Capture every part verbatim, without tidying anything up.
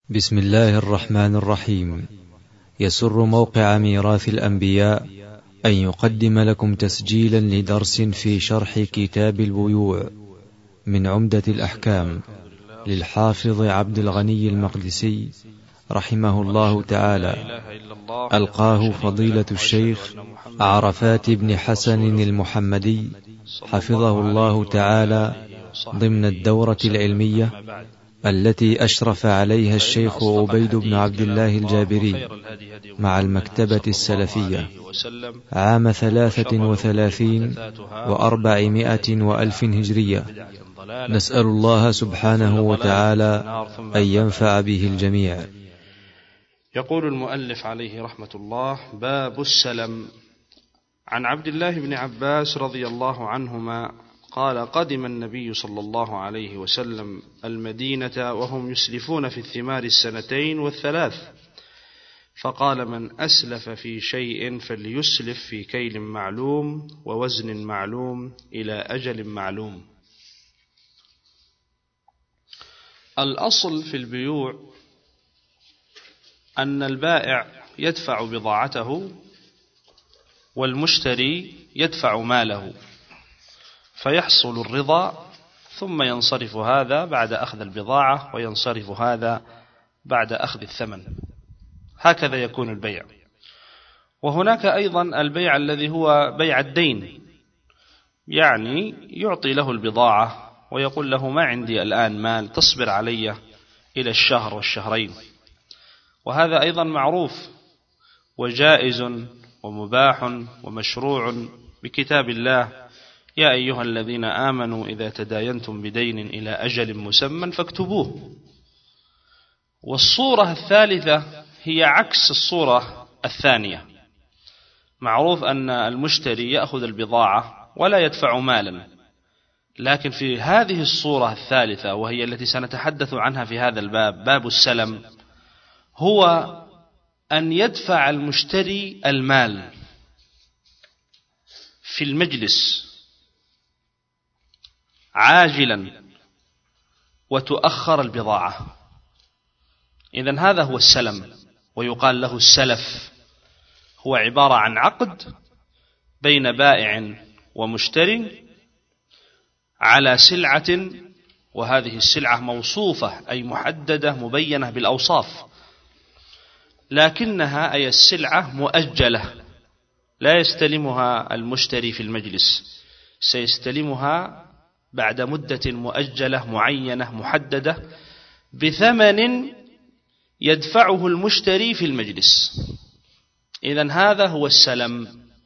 بسم الله الرحمن الرحيم. يسر موقع ميراث الأنبياء أن يقدم لكم تسجيلا لدرس في شرح كتاب البيوع من عمدة الأحكام للحافظ عبد الغني المقدسي رحمه الله تعالى، ألقاه فضيلة الشيخ عرفات بن حسن المحمدي حفظه الله تعالى ضمن الدورة العلمية التي أشرف عليها الشيخ عبيد بن عبد الله الجابري مع المكتبة السلفية عام ثلاثة وثلاثين وأربعمائة وألف هجرية. نسأل الله سبحانه وتعالى أن ينفع به الجميع. يقول المؤلف عليه رحمة الله: باب السلم. عن عبد الله بن عباس رضي الله عنهما قال: قدم النبي صلى الله عليه وسلم المدينة وهم يسلفون في الثمار السنتين والثلاث، فقال: من أسلف في شيء فليسلف في كيل معلوم ووزن معلوم إلى أجل معلوم. الأصل في البيوع أن البائع يدفع بضاعته والمشتري يدفع ماله، فيحصل الرضا، ثم ينصرف هذا بعد أخذ البضاعة وينصرف هذا بعد أخذ الثمن. هكذا يكون البيع. وهناك أيضا البيع الذي هو بيع الدين، يعني يعطي له البضاعة ويقول له: ما عندي الآن مال، تصبر علي إلى الشهر والشهرين. وهذا أيضا معروف وجائز ومباح ومشروع بكتاب الله: يا أيها الذين آمنوا إذا تداينتم بدين إلى أجل مسمى فاكتبوه. والصورة الثالثة هي عكس الصورة الثانية. معروف أن المشتري يأخذ البضاعة ولا يدفع مالا، لكن في هذه الصورة الثالثة، وهي التي سنتحدث عنها في هذا الباب، باب السلم، هو أن يدفع المشتري المال في المجلس عاجلا وتؤخر البضاعة. إذن هذا هو السلم، ويقال له السلف. هو عبارة عن عقد بين بائع ومشتري على سلعة، وهذه السلعة موصوفة أي محددة مبينة بالأوصاف، لكنها أي السلعة مؤجلة، لا يستلمها المشتري في المجلس، سيستلمها بعد مدة مؤجلة معينة محددة بثمن يدفعه المشتري في المجلس. إذن هذا هو السلم،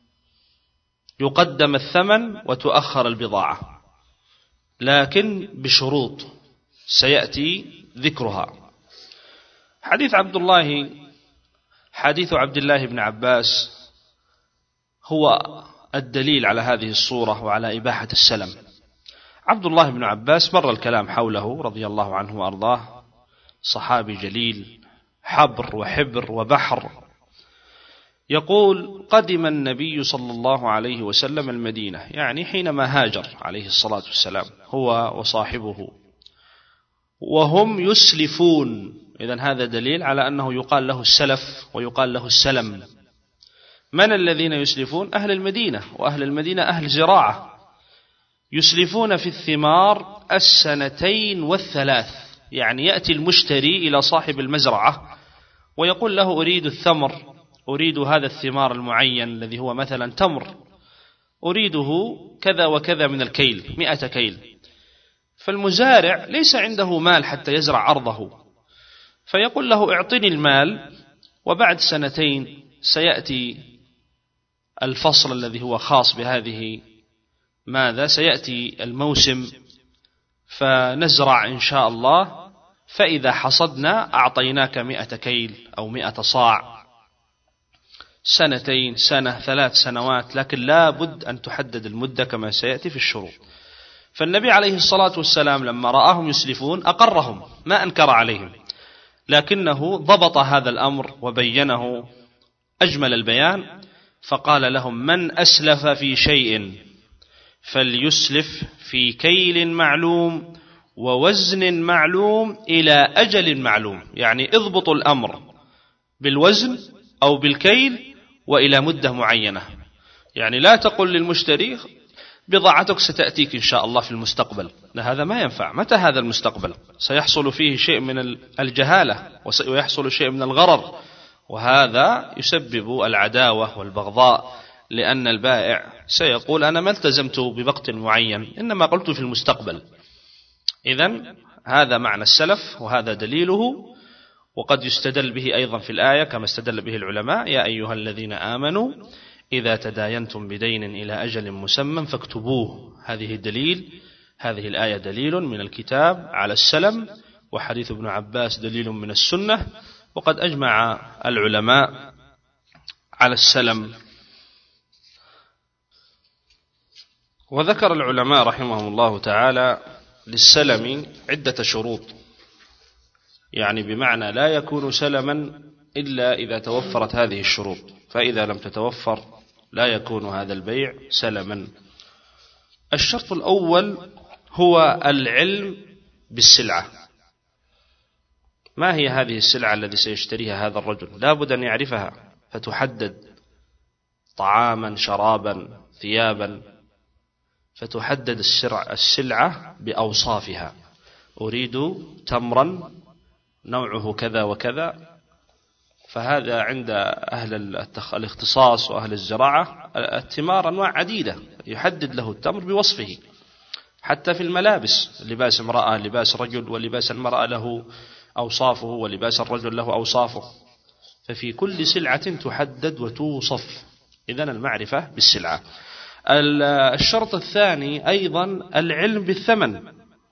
يقدم الثمن وتؤخر البضاعة، لكن بشروط سيأتي ذكرها. حديث عبد الله حديث عبد الله بن عباس هو الدليل على هذه الصورة وعلى إباحة السلم. عبد الله بن عباس مر الكلام حوله رضي الله عنه وأرضاه، صحابي جليل، حبر وحبر وبحر. يقول: قدم النبي صلى الله عليه وسلم المدينة، يعني حينما هاجر عليه الصلاة والسلام هو وصاحبه، وهم يسلفون. إذن هذا دليل على أنه يقال له السلف ويقال له السلم. من الذين يسلفون؟ أهل المدينة، وأهل المدينة أهل زراعة، يسلفون في الثمار السنتين والثلاث. يعني يأتي المشتري إلى صاحب المزرعة ويقول له: أريد الثمر، أريد هذا الثمار المعين الذي هو مثلا تمر، أريده كذا وكذا من الكيل، مئة كيل. فالمزارع ليس عنده مال حتى يزرع أرضه، فيقول له: اعطني المال، وبعد سنتين سيأتي الفصل الذي هو خاص بهذه، ماذا سيأتي الموسم، فنزرع إن شاء الله، فإذا حصدنا أعطيناك مئة كيل أو مئة صاع. سنتين، سنة، ثلاث سنوات، لكن لا بد أن تحدد المدة كما سيأتي في الشروط. فالنبي عليه الصلاة والسلام لما رآهم يسلفون أقرهم، ما أنكر عليهم، لكنه ضبط هذا الأمر وبينه أجمل البيان، فقال لهم: من أسلف في شيء فليسلف في كيل معلوم ووزن معلوم إلى أجل معلوم، يعني اضبطوا الأمر بالوزن أو بالكيل وإلى مدة معينة. يعني لا تقل للمشتري بضاعتك ستأتيك إن شاء الله في المستقبل، لا، هذا ما ينفع. متى هذا المستقبل؟ سيحصل فيه شيء من الجهالة ويحصل شيء من الغرر، وهذا يسبب العداوة والبغضاء، لأن البائع سيقول أنا ما التزمت بوقت معين، إنما قلت في المستقبل. إذن هذا معنى السلف وهذا دليله، وقد يستدل به أيضا في الآية كما استدل به العلماء: يا أيها الذين آمنوا إذا تداينتم بدين إلى أجل مسمى فاكتبوه. هذه الدليل هذه الآية دليل من الكتاب على السلم، وحديث ابن عباس دليل من السنة، وقد أجمع العلماء على السلم. وذكر العلماء رحمهم الله تعالى للسلم عدة شروط، يعني بمعنى لا يكون سلما إلا إذا توفرت هذه الشروط، فإذا لم تتوفر لا يكون هذا البيع سلما. الشرط الأول هو العلم بالسلعة. ما هي هذه السلعة التي سيشتريها هذا الرجل؟ لا بد أن يعرفها، فتحدد طعاما شرابا ثيابا، فتحدد السلعة بأوصافها. أريد تمرا نوعه كذا وكذا، فهذا عند أهل الاختصاص وأهل الزراعة التمار أنواع عديدة، يحدد له التمر بوصفه. حتى في الملابس، لباس امرأة لباس رجل، ولباس المرأة له أوصافه، ولباس الرجل له أوصافه، ففي كل سلعة تحدد وتوصف. إذن المعرفة بالسلعة. الشرط الثاني أيضا العلم بالثمن.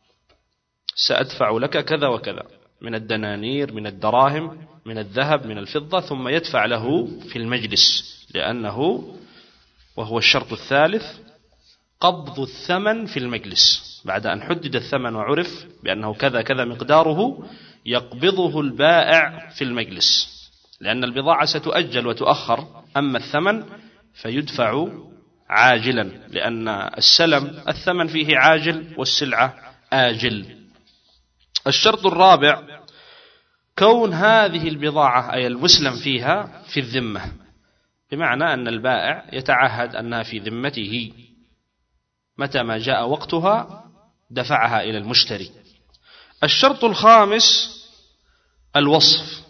سأدفع لك كذا وكذا من الدنانير، من الدراهم، من الذهب، من الفضة، ثم يدفع له في المجلس، لأنه وهو الشرط الثالث قبض الثمن في المجلس. بعد أن حدد الثمن وعرف بأنه كذا كذا مقداره، يقبضه البائع في المجلس، لأن البضاعة ستؤجل وتؤخر، أما الثمن فيدفع عاجلا، لأن السلم الثمن فيه عاجل والسلعة آجل. الشرط الرابع كون هذه البضاعة أي المسلم فيها في الذمة، بمعنى أن البائع يتعهد أنها في ذمته، متى ما جاء وقتها دفعها إلى المشتري. الشرط الخامس الوصف،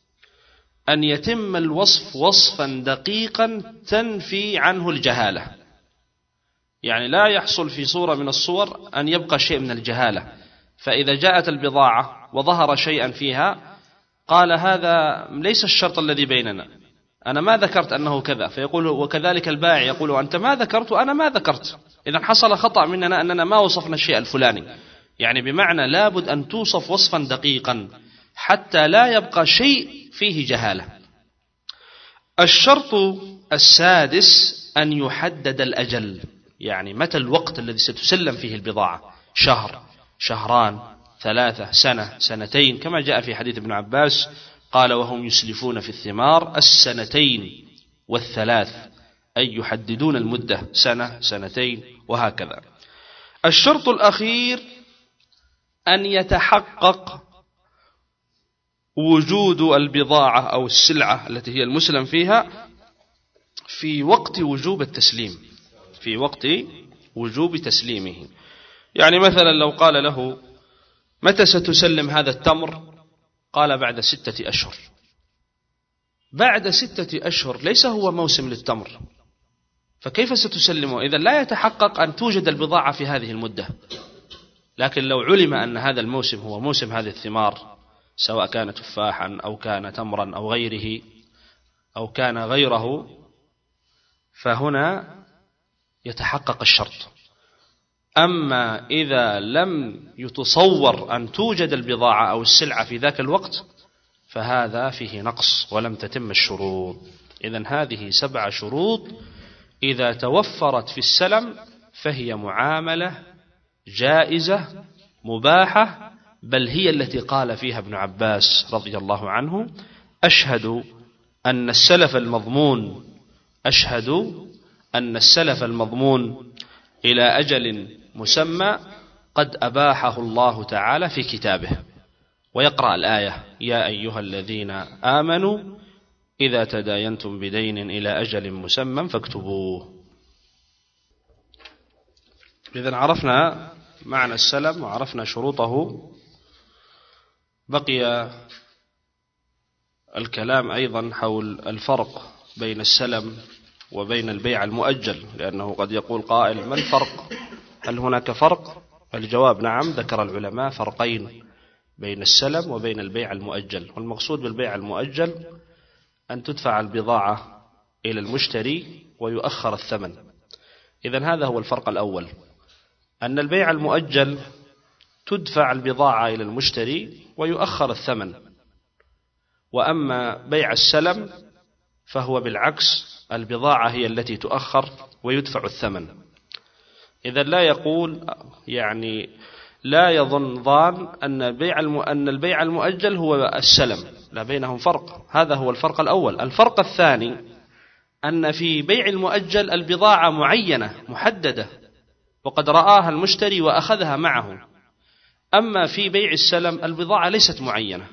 أن يتم الوصف وصفا دقيقا تنفي عنه الجهالة، يعني لا يحصل في صورة من الصور أن يبقى شيء من الجهالة. فإذا جاءت البضاعة وظهر شيئا فيها قال هذا ليس الشرط الذي بيننا، أنا ما ذكرت أنه كذا، فيقول وكذلك البائع يقول أنت ما ذكرت وأنا ما ذكرت، إذا حصل خطأ مننا أننا ما وصفنا الشيء الفلاني. يعني بمعنى لابد أن توصف وصفا دقيقا حتى لا يبقى شيء فيه جهالة. الشرط السادس أن يحدد الأجل، يعني متى الوقت الذي ستسلم فيه البضاعة، شهر، شهران، ثلاثة، سنة، سنتين، كما جاء في حديث ابن عباس قال وهم يسلفون في الثمار السنتين والثلاث، أي يحددون المدة سنة، سنتين، وهكذا. الشرط الأخير أن يتحقق وجود البضاعة أو السلعة التي هي المسلم فيها في وقت وجوب التسليم، في وقت وجوب تسليمه. يعني مثلا لو قال له متى ستسلم هذا التمر؟ قال بعد ستة أشهر. بعد ستة أشهر ليس هو موسم للتمر، فكيف ستسلمه؟ إذن لا يتحقق أن توجد البضاعة في هذه المدة. لكن لو علم أن هذا الموسم هو موسم هذه الثمار، سواء كان تفاحا أو كان تمرا أو غيره أو كان غيره، فهنا يتحقق الشرط. أما إذا لم يتصور أن توجد البضاعة أو السلعة في ذاك الوقت فهذا فيه نقص ولم تتم الشروط. إذن هذه سبع شروط إذا توفرت في السلم فهي معاملة جائزة مباحة، بل هي التي قال فيها ابن عباس رضي الله عنه أشهد أن السلف المضمون أشهد أن السلف المضمون إلى أجل مسمى قد أباحه الله تعالى في كتابه، ويقرأ الآية: يا أيها الذين آمنوا إذا تداينتم بدين إلى أجل مسمى فاكتبوه. إذن عرفنا معنى السلم وعرفنا شروطه. بقي الكلام أيضا حول الفرق بين السلم وبين البيع المؤجل، لأنه قد يقول قائل: ما الفرق؟ هل هناك فرق؟ الجواب: نعم، ذكر العلماء فرقين بين السلم وبين البيع المؤجل. والمقصود بالبيع المؤجل أن تدفع البضاعة إلى المشتري ويؤخر الثمن. إذن هذا هو الفرق الأول، أن البيع المؤجل تدفع البضاعة إلى المشتري ويؤخر الثمن، وأما بيع السلم فهو بالعكس، البضاعة هي التي تؤخر ويدفع الثمن. إذا لا يقول يعني لا يظن ظان أن بيع أن البيع المؤجل هو السلم، لا، بينهم فرق. هذا هو الفرق الأول. الفرق الثاني أن في بيع المؤجل البضاعة معينة محددة وقد رآها المشتري وأخذها معه، أما في بيع السلم البضاعة ليست معينة.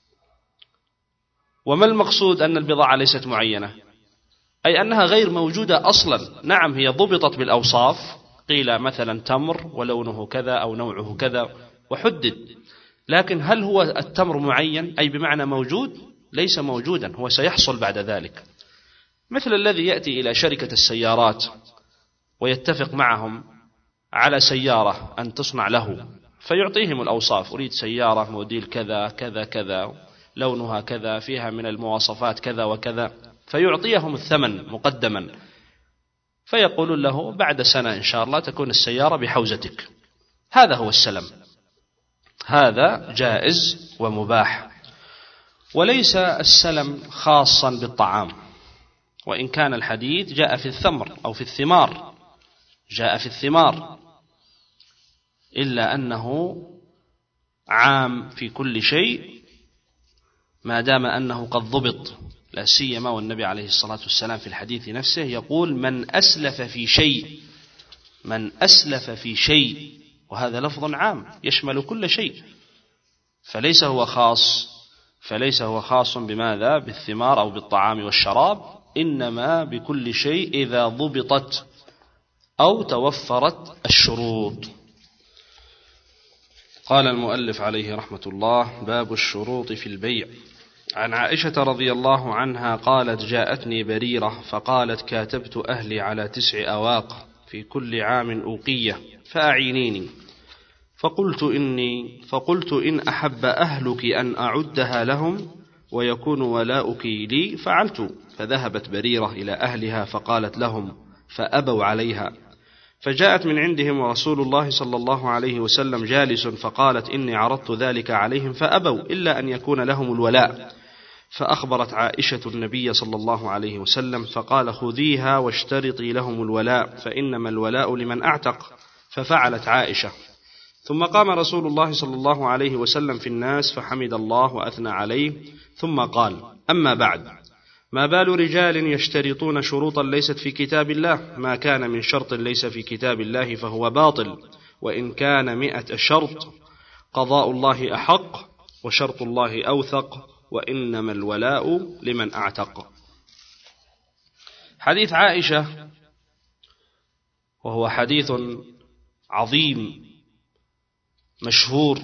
وما المقصود أن البضاعة ليست معينة؟ أي أنها غير موجودة أصلا. نعم، هي ضبطت بالأوصاف، قيل مثلا تمر ولونه كذا أو نوعه كذا وحدد، لكن هل هو التمر معين أي بمعنى موجود؟ ليس موجودا، هو سيحصل بعد ذلك. مثل الذي يأتي إلى شركة السيارات ويتفق معهم على سيارة أن تصنع له، فيعطيهم الأوصاف: أريد سيارة موديل كذا كذا كذا، لونها كذا، فيها من المواصفات كذا وكذا، فيعطيهم الثمن مقدما، فيقول له: بعد سنة إن شاء الله تكون السيارة بحوزتك. هذا هو السلم، هذا جائز ومباح. وليس السلم خاصا بالطعام، وإن كان الحديث جاء في الثمر أو في الثمار، جاء في الثمار، إلا أنه عام في كل شيء ما دام أنه قد ضبط، لا سيما والنبي عليه الصلاة والسلام في الحديث نفسه يقول: من أسلف في شيء، من أسلف في شيء، وهذا لفظ عام يشمل كل شيء، فليس هو خاص فليس هو خاص بماذا؟ بالثمار أو بالطعام والشراب، إنما بكل شيء إذا ضبطت أو توفرت الشروط. قال المؤلف عليه رحمة الله: باب الشروط في البيع. عن عائشة رضي الله عنها قالت: جاءتني بريرة فقالت: كاتبت أهلي على تسع أواق في كل عام أوقية فأعينيني. فقلت إني فقلت إن أحب أهلك أن أعدها لهم ويكون ولاؤك لي فعلت. فذهبت بريرة إلى أهلها فقالت لهم، فأبوا عليها. فجاءت من عندهم ورسول الله صلى الله عليه وسلم جالس، فقالت: إني عرضت ذلك عليهم فأبوا إلا أن يكون لهم الولاء. فأخبرت عائشة النبي صلى الله عليه وسلم فقال: خذيها واشترطي لهم الولاء، فإنما الولاء لمن أعتق. ففعلت عائشة. ثم قام رسول الله صلى الله عليه وسلم في الناس فحمد الله وأثنى عليه، ثم قال: أما بعد، ما بال رجال يشترطون شروطا ليست في كتاب الله؟ ما كان من شرط ليس في كتاب الله فهو باطل، وإن كان مئة شرط قضاء الله أحق وشرط الله أوثق، وإنما الولاء لمن أعتق. حديث عائشة، وهو حديث عظيم مشهور،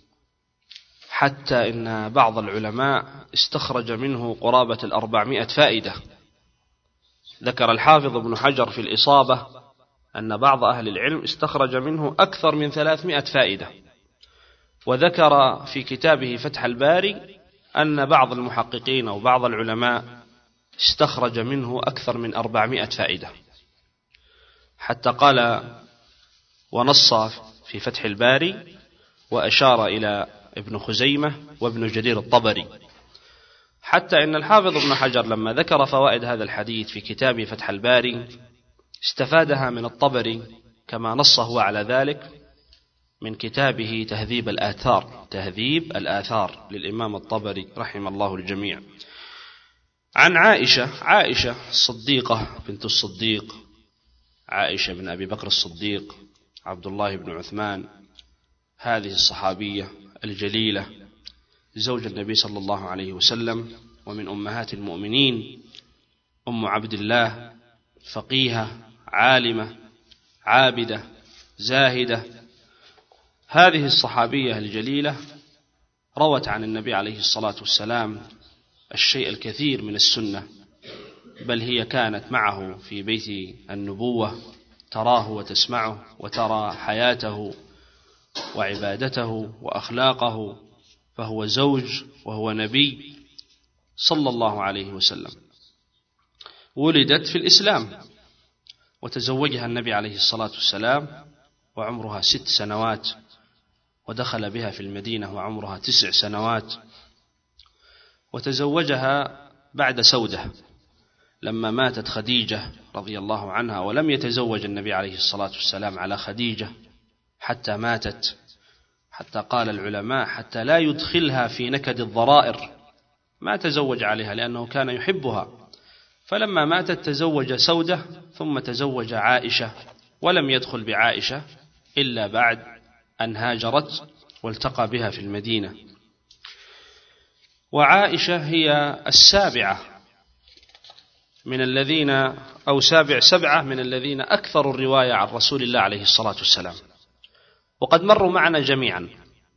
حتى إن بعض العلماء استخرج منه قرابة الأربعمائة فائدة. ذكر الحافظ ابن حجر في الإصابة أن بعض أهل العلم استخرج منه أكثر من ثلاثمائة فائدة، وذكر في كتابه فتح الباري أن بعض المحققين أو بعض العلماء استخرج منه أكثر من أربعمائة فائدة، حتى قال ونص في فتح الباري وأشار إلى ابن خزيمة وابن جرير الطبري، حتى إن الحافظ ابن حجر لما ذكر فوائد هذا الحديث في كتابه فتح الباري استفادها من الطبري، كما نص هو على ذلك من كتابه تهذيب الآثار تهذيب الآثار للإمام الطبري رحم الله الجميع. عن عائشة عائشة الصديقة بنت الصديق، عائشة بن أبي بكر الصديق، عبد الله بن عثمان هذه الصحابية الجليلة زوج النبي صلى الله عليه وسلم ومن أمهات المؤمنين، أم عبد الله، فقيهة عالمة عابدة زاهدة. هذه الصحابية الجليلة روت عن النبي عليه الصلاة والسلام الشيء الكثير من السنة، بل هي كانت معه في بيت النبوة، تراه وتسمعه وترى حياته وعبادته وأخلاقه، فهو زوج وهو نبي صلى الله عليه وسلم. ولدت في الإسلام وتزوجها النبي عليه الصلاة والسلام وعمرها ست سنوات، ودخل بها في المدينة وعمرها تسع سنوات، وتزوجها بعد سودة لما ماتت خديجة رضي الله عنها، ولم يتزوج النبي عليه الصلاة والسلام على خديجة حتى ماتت، حتى قال العلماء حتى لا يدخلها في نكد الضرائر، ما تزوج عليها لأنه كان يحبها. فلما ماتت تزوج سودة ثم تزوج عائشة، ولم يدخل بعائشة إلا بعد أن هاجرت والتقى بها في المدينة. وعائشة هي السابعة من الذين أو سابع سبعة من الذين أكثروا الرواية عن رسول الله عليه الصلاة والسلام، وقد مروا معنا جميعا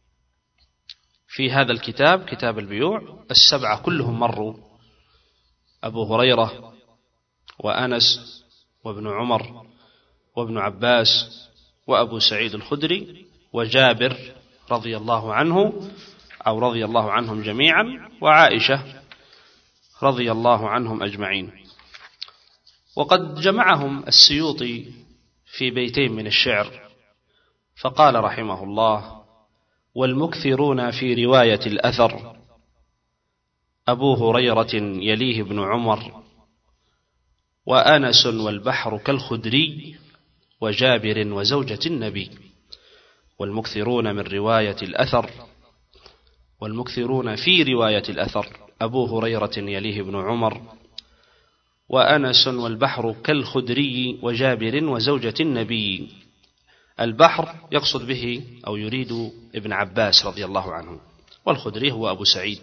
في هذا الكتاب كتاب البيوع. السبعة كلهم مروا: أبو هريرة وأنس وابن عمر وابن عباس وأبو سعيد الخدري وجابر رضي الله عنه أو رضي الله عنهم جميعا، وعائشة رضي الله عنهم أجمعين. وقد جمعهم السيوطي في بيتين من الشعر، فقال رحمه الله: والمكثرون في رواية الأثر أبو هريرة يليه ابن عمر، وأنس والبحر كالخدري، وجابر وزوجة النبي. والمكثرون من رواية الأثر والمكثرون في رواية الأثر أبو هريرة يليه ابن عمر، وأنس والبحر كالخدري، وجابر وزوجة النبي. البحر يقصد به أو يريد ابن عباس رضي الله عنه، والخدري هو أبو سعيد.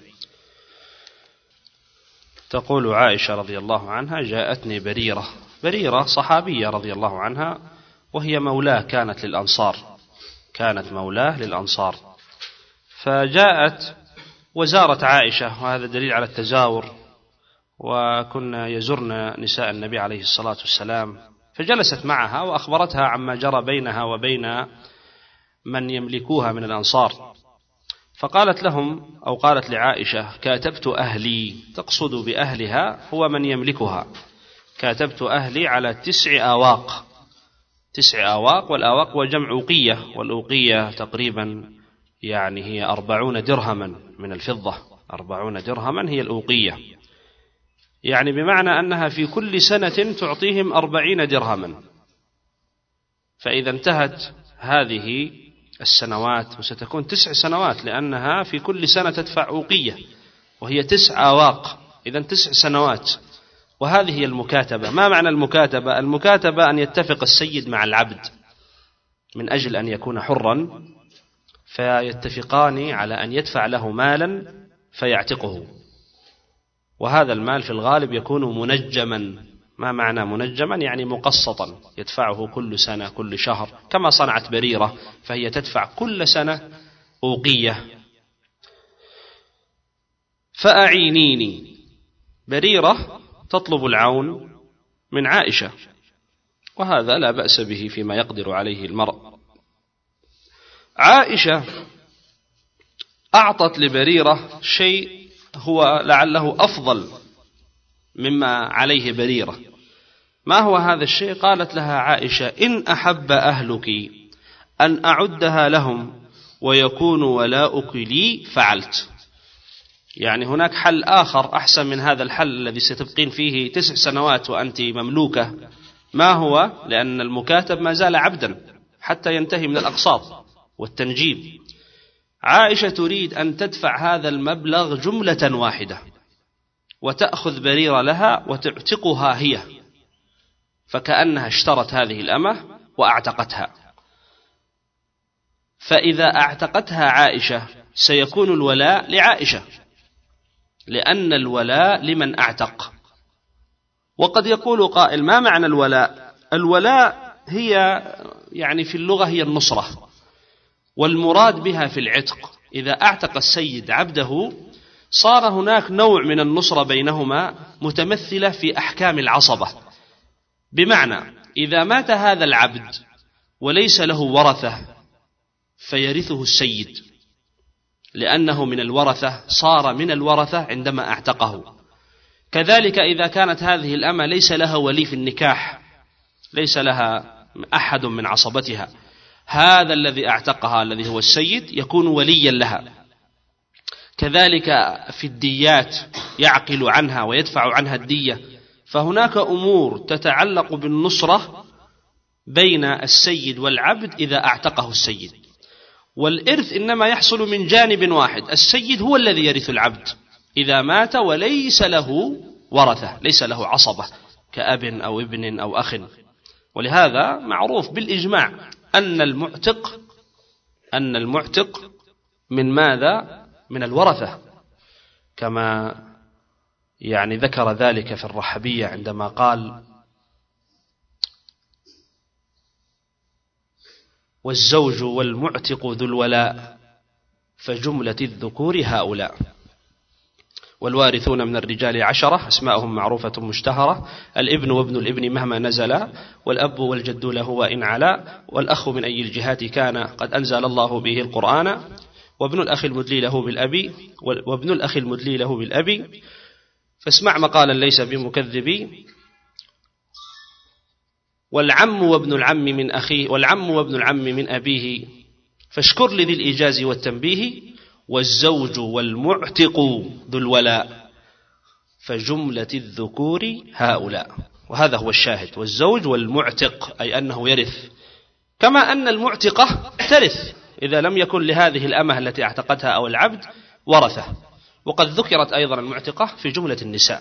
تقول عائشة رضي الله عنها: جاءتني بريرة. بريرة صحابية رضي الله عنها، وهي مولاه كانت للأنصار، كانت مولاه للأنصار. فجاءت وزارت عائشة، وهذا دليل على التزاور، وكنا يزرن نساء النبي عليه الصلاة والسلام، فجلست معها وأخبرتها عما جرى بينها وبين من يملكوها من الأنصار. فقالت لهم أو قالت لعائشة: كاتبت أهلي، تقصد بأهلها هو من يملكها، كاتبت أهلي على تسع آواق. تسع آواق، والآواق وجمع أوقية، والأوقية تقريبا يعني هي أربعون درهما من الفضة، أربعون درهما هي الأوقية، يعني بمعنى أنها في كل سنة تعطيهم أربعين درهما. فإذا انتهت هذه السنوات، وستكون تسع سنوات لأنها في كل سنة تدفع أوقية، وهي تسع آواق، إذا تسع سنوات. وهذه هي المكاتبة. ما معنى المكاتبة؟ المكاتبة أن يتفق السيد مع العبد من أجل أن يكون حرا، فيتفقان على أن يدفع له مالا فيعتقه، وهذا المال في الغالب يكون منجما. ما معنى منجما؟ يعني مقسطا، يدفعه كل سنة كل شهر، كما صنعت بريرة، فهي تدفع كل سنة أوقية. فأعينيني، بريرة تطلب العون من عائشة، وهذا لا بأس به فيما يقدر عليه المرء. عائشة أعطت لبريرة شيء هو لعله أفضل مما عليه بريرة. ما هو هذا الشيء؟ قالت لها عائشة: إن أحب أهلك أن أعدها لهم ويكون ولاؤك لي فعلت. يعني هناك حل آخر أحسن من هذا الحل الذي ستبقين فيه تسع سنوات وأنت مملوكة. ما هو؟ لأن المكاتب ما زال عبدا حتى ينتهي من الأقساط والتنجيب. عائشة تريد أن تدفع هذا المبلغ جملة واحدة، وتأخذ بريرة لها وتعتقها هي، فكأنها اشترت هذه الأمة وأعتقتها. فإذا اعتقتها عائشة سيكون الولاء لعائشة، لأن الولاء لمن اعتق. وقد يقول قائل: ما معنى الولاء؟ الولاء هي يعني في اللغة هي النصرة، والمراد بها في العتق إذا اعتق السيد عبده صار هناك نوع من النصرة بينهما متمثلة في أحكام العصبة، بمعنى إذا مات هذا العبد وليس له ورثة فيرثه السيد، لأنه من الورثة، صار من الورثة عندما اعتقه. كذلك إذا كانت هذه الأمة ليس لها ولي في النكاح، ليس لها أحد من عصبتها، هذا الذي اعتقها الذي هو السيد يكون وليا لها. كذلك في الديات يعقل عنها ويدفع عنها الدية. فهناك أمور تتعلق بالنصرة بين السيد والعبد إذا اعتقه السيد. والإرث إنما يحصل من جانب واحد، السيد هو الذي يرث العبد إذا مات وليس له ورثة، ليس له عصبة كأب أو ابن أو أخ. ولهذا معروف بالإجماع أن المعتق أن المعتق من ماذا؟ من الورثة، كما يعني ذكر ذلك في الرحبية عندما قال: والزوج والمعتق ذو الولاء فجملة الذكور هؤلاء. والوارثون من الرجال عشرة أسماءهم معروفة مشتهرة: الابن وابن الابن مهما نزلا، والأب والجد له وإن علا، والأخ من أي الجهات كان قد أنزل الله به القرآن، وابن الأخ المدلي له بالأبي وابن الأخ المدلي له بالأبي، فاسمع مقالا ليس بمكذبي، والعم وابن العم من أخيه والعم وابن العم من أبيه، فاشكر لذي الإيجاز والتنبيه، والزوج والمعتق ذو الولاء فجملة الذكور هؤلاء. وهذا هو الشاهد، والزوج والمعتق أي أنه يرث، كما أن المعتقة ترث إذا لم يكن لهذه الأمة التي اعتقتها أو العبد ورثة. وقد ذكرت أيضا المعتقة في جملة النساء.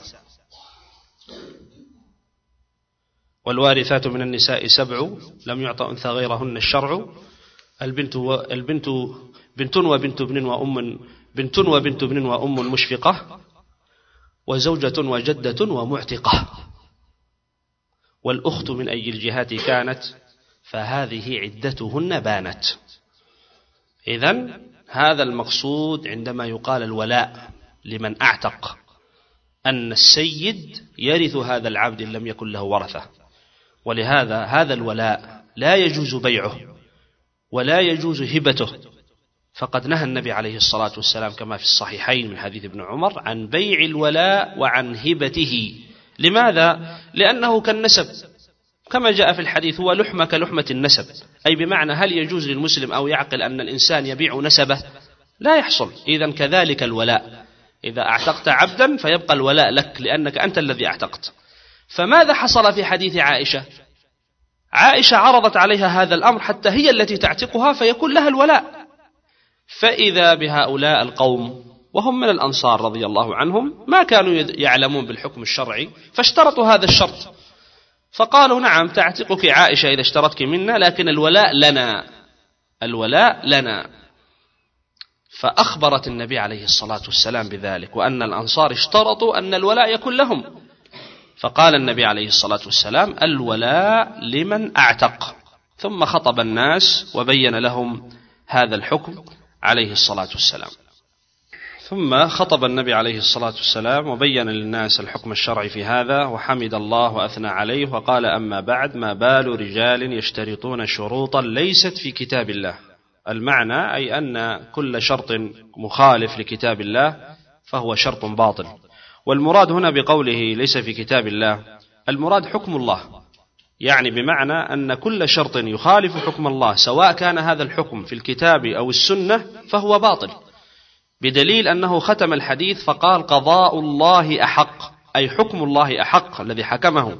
والوارثات من النساء سبع لم يعط أنثى غيرهن الشرع، البنت البنت بنت وبنت ابن وأم بنت وبنت ابن وأم مشفقة، وزوجة وجدة ومعتقة، والأخت من أي الجهات كانت فهذه عدتهن بانت. إذن هذا المقصود عندما يقال الولاء لمن اعتق، أن السيد يرث هذا العبد إن لم يكن له ورثة. ولهذا هذا الولاء لا يجوز بيعه ولا يجوز هبته، فقد نهى النبي عليه الصلاة والسلام كما في الصحيحين من حديث ابن عمر عن بيع الولاء وعن هبته. لماذا؟ لأنه كالنسب، كما جاء في الحديث: هو لحمة كلحمة النسب، أي بمعنى هل يجوز للمسلم أو يعقل أن الإنسان يبيع نسبه؟ لا يحصل. إذن كذلك الولاء، إذا اعتقت عبدا فيبقى الولاء لك لأنك أنت الذي اعتقت. فماذا حصل في حديث عائشة؟ عائشة عرضت عليها هذا الأمر حتى هي التي تعتقها فيكون لها الولاء، فإذا بهؤلاء القوم وهم من الأنصار رضي الله عنهم ما كانوا يعلمون بالحكم الشرعي، فاشترطوا هذا الشرط، فقالوا: نعم تعتقك عائشة إذا اشترتك منا، لكن الولاء لنا، الولاء لنا. فأخبرت النبي عليه الصلاة والسلام بذلك، وأن الأنصار اشترطوا أن الولاء يكون لهم، فقال النبي عليه الصلاة والسلام: الولاء لمن اعتق. ثم خطب الناس وبين لهم هذا الحكم عليه الصلاة والسلام. ثم خطب النبي عليه الصلاة والسلام وبين للناس الحكم الشرعي في هذا، وحمد الله وأثنى عليه، وقال: أما بعد، ما بال رجال يشترطون شروطا ليست في كتاب الله. المعنى أي أن كل شرط مخالف لكتاب الله فهو شرط باطل. والمراد هنا بقوله ليس في كتاب الله المراد حكم الله، يعني بمعنى أن كل شرط يخالف حكم الله سواء كان هذا الحكم في الكتاب أو السنة فهو باطل، بدليل أنه ختم الحديث فقال: قضاء الله أحق، أي حكم الله أحق الذي حكمه.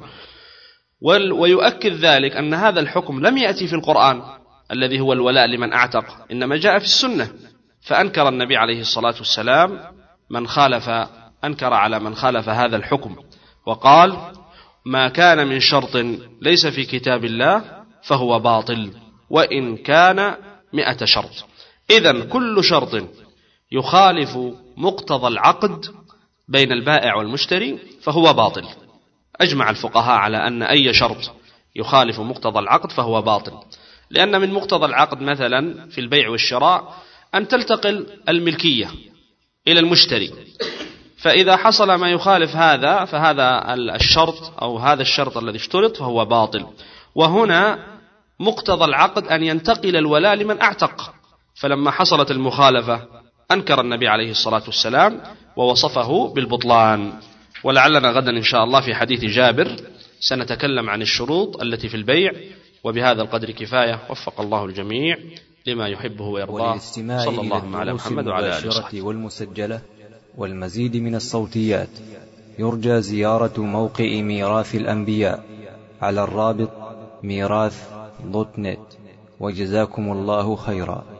ويؤكد ذلك أن هذا الحكم لم يأتي في القرآن الذي هو الولاء لمن اعتق، إنما جاء في السنة. فأنكر النبي عليه الصلاة والسلام من خالف أنكر على من خالف هذا الحكم، وقال: ما كان من شرط ليس في كتاب الله فهو باطل، وإن كان مئة شرط. إذن كل شرط يخالف مقتضى العقد بين البائع والمشتري فهو باطل. أجمع الفقهاء على أن أي شرط يخالف مقتضى العقد فهو باطل، لأن من مقتضى العقد مثلا في البيع والشراء أن تلتقل الملكية إلى المشتري، فإذا حصل ما يخالف هذا فهذا الشرط أو هذا الشرط الذي اشترط فهو باطل. وهنا مقتضى العقد أن ينتقل الولاء لمن أعتق، فلما حصلت المخالفة أنكر النبي عليه الصلاة والسلام ووصفه بالبطلان. ولعلنا غدا إن شاء الله في حديث جابر سنتكلم عن الشروط التي في البيع. وبهذا القدر كفاية، وفق الله الجميع لما يحبه ويرضاه. صلى الله على محمد وعلى آله وصحبه. والمسجلة والمزيد من الصوتيات يرجى زيارة موقع ميراث الأنبياء على الرابط ميراث دوت نت. وجزاكم الله خيرا.